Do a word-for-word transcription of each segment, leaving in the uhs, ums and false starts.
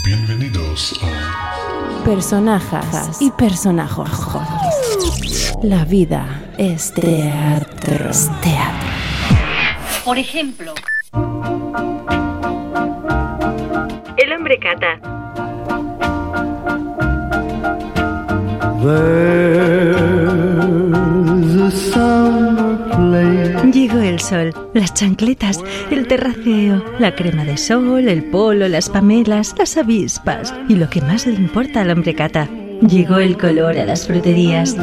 Bienvenidos a Personajes y personajos. La vida es teatro. Es teatro. Por ejemplo, El hombre cata. Llegó el sol, las chancletas, el terraceo, la crema de sol, el polo, las pamelas, las avispas y lo que más le importa al hombre cata. Llegó el color a las fruterías.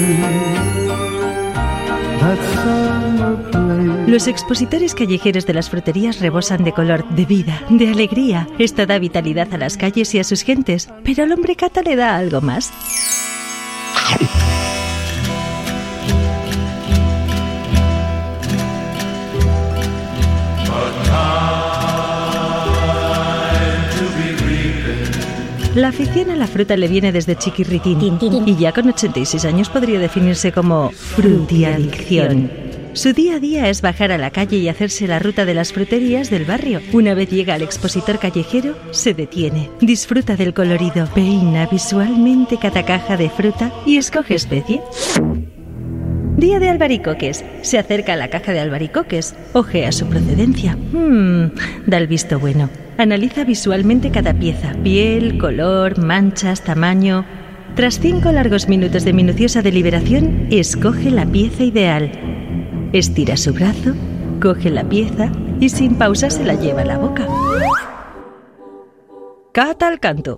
Los expositores callejeros de las fruterías rebosan de color, de vida, de alegría. Esto da vitalidad a las calles y a sus gentes, pero al hombre cata le da algo más. La afición a la fruta le viene desde chiquirritín y ya con ochenta y seis años podría definirse como frutiadicción. Su día a día es bajar a la calle y hacerse la ruta de las fruterías del barrio. Una vez llega al expositor callejero, se detiene, disfruta del colorido, peina visualmente cada caja de fruta y escoge especie. Día de albaricoques. Se acerca a la caja de albaricoques, ojea su procedencia. Hmm, da el visto bueno. Analiza visualmente cada pieza, piel, color, manchas, tamaño. Tras cinco largos minutos de minuciosa deliberación, escoge la pieza ideal. Estira su brazo, coge la pieza y sin pausa se la lleva a la boca. Cata al canto.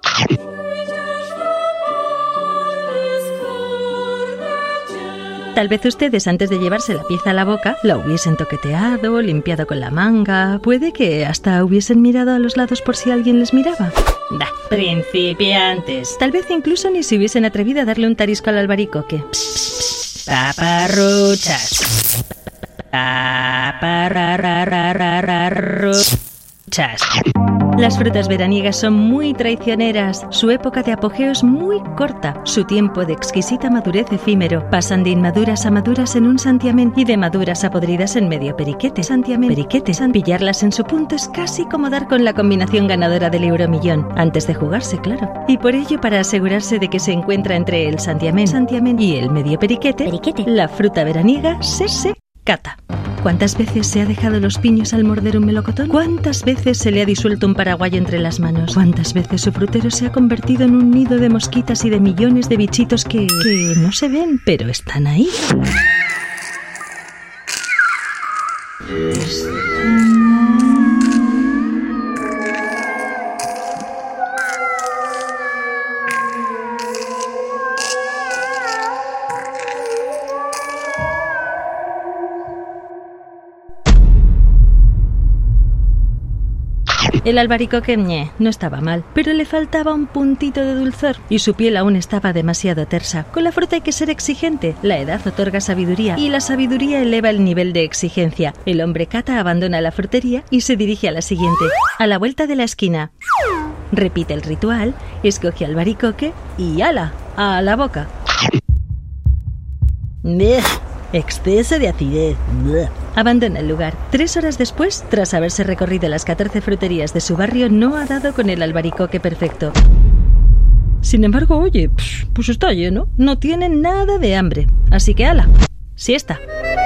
Tal vez ustedes, antes de llevarse la pieza a la boca, la hubiesen toqueteado, limpiado con la manga. Puede que hasta hubiesen mirado a los lados por si alguien les miraba. Da, principiantes. Tal vez incluso ni se hubiesen atrevido a darle un tarisco al albaricoque. Psst, paparruchas. Paparruchas. Las frutas veraniegas son muy traicioneras. Su época de apogeo es muy corta. Su tiempo de exquisita madurez efímero. Pasan de inmaduras a maduras en un santiamén y de maduras a podridas en medio periquete. Santiamén, periquete. Pillarlas en su punto es casi como dar con la combinación ganadora del euromillón. Antes de jugarse, claro. Y por ello, para asegurarse de que se encuentra entre el santiamén, santiamén y el medio periquete, periquete, la fruta veraniega se se cata. ¿Cuántas veces se ha dejado los piños al morder un melocotón? ¿Cuántas veces se le ha disuelto un paraguayo entre las manos? ¿Cuántas veces su frutero se ha convertido en un nido de mosquitas y de millones de bichitos que, que no se ven, pero están ahí? El albaricoque ñe, no estaba mal, pero le faltaba un puntito de dulzor y su piel aún estaba demasiado tersa. Con la fruta hay que ser exigente, la edad otorga sabiduría y la sabiduría eleva el nivel de exigencia. El hombre cata abandona la frutería y se dirige a la siguiente, a la vuelta de la esquina. Repite el ritual, escoge albaricoque y ¡ala! A la boca. ¡Bleh! Exceso de acidez. Bleh. Abandona el lugar. Tres horas después, tras haberse recorrido las catorce fruterías de su barrio, no ha dado con el albaricoque perfecto. Sin embargo, oye, pues está lleno. No tiene nada de hambre. Así que ala, siesta.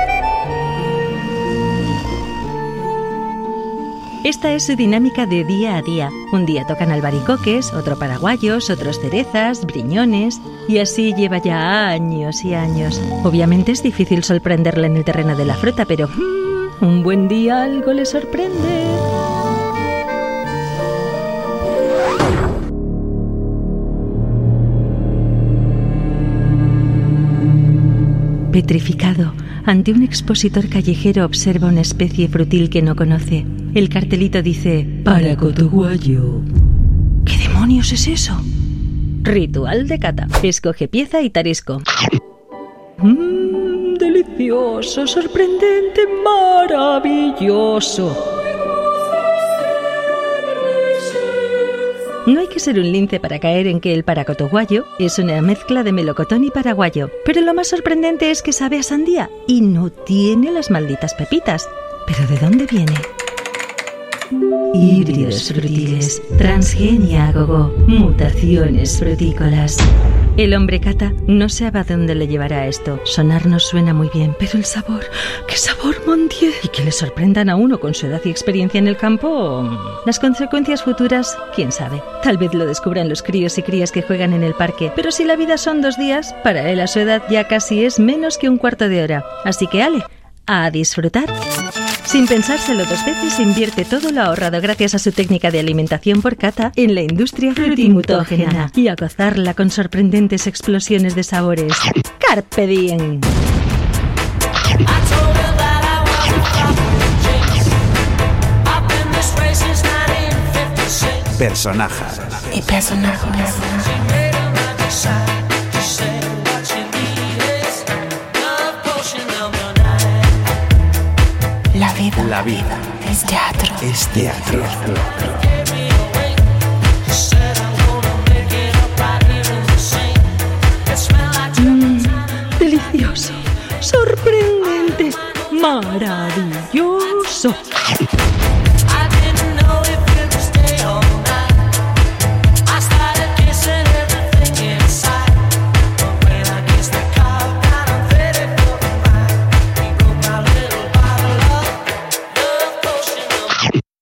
Esta es su dinámica de día a día. Un día tocan albaricoques, otro paraguayos, otros cerezas, briñones, y así lleva ya años y años. Obviamente es difícil sorprenderle en el terreno de la fruta, pero mmm, un buen día algo le sorprende. Petrificado, ante un expositor callejero observa una especie frutil que no conoce. El cartelito dice paracotoguayo. ¿Qué demonios es eso? Ritual de cata. Escoge pieza y tarisco. Mmm, delicioso, sorprendente, maravilloso. No hay que ser un lince para caer en que el paracotoguayo es una mezcla de melocotón y paraguayo, pero lo más sorprendente es que sabe a sandía y no tiene las malditas pepitas. ¿Pero de dónde viene? Híbridos frutiles, transgenia a gogo, mutaciones frutícolas. El hombre cata no sabe a dónde le llevará esto. Sonar nos suena muy bien, pero el sabor, ¡qué sabor, mon Dieu! Y que le sorprendan a uno con su edad y experiencia en el campo. Las consecuencias futuras, quién sabe. Tal vez lo descubran los críos y crías que juegan en el parque. Pero si la vida son dos días, para él a su edad ya casi es menos que un cuarto de hora. Así que ale, a disfrutar. Sin pensárselo dos veces, invierte todo lo ahorrado gracias a su técnica de alimentación por cata en la industria frutimutógena y a gozarla con sorprendentes explosiones de sabores. ¡Carpe diem! Personajes y personajes. La vida, La vida es teatro. es teatro. Mm, delicioso, sorprendente, maravilloso.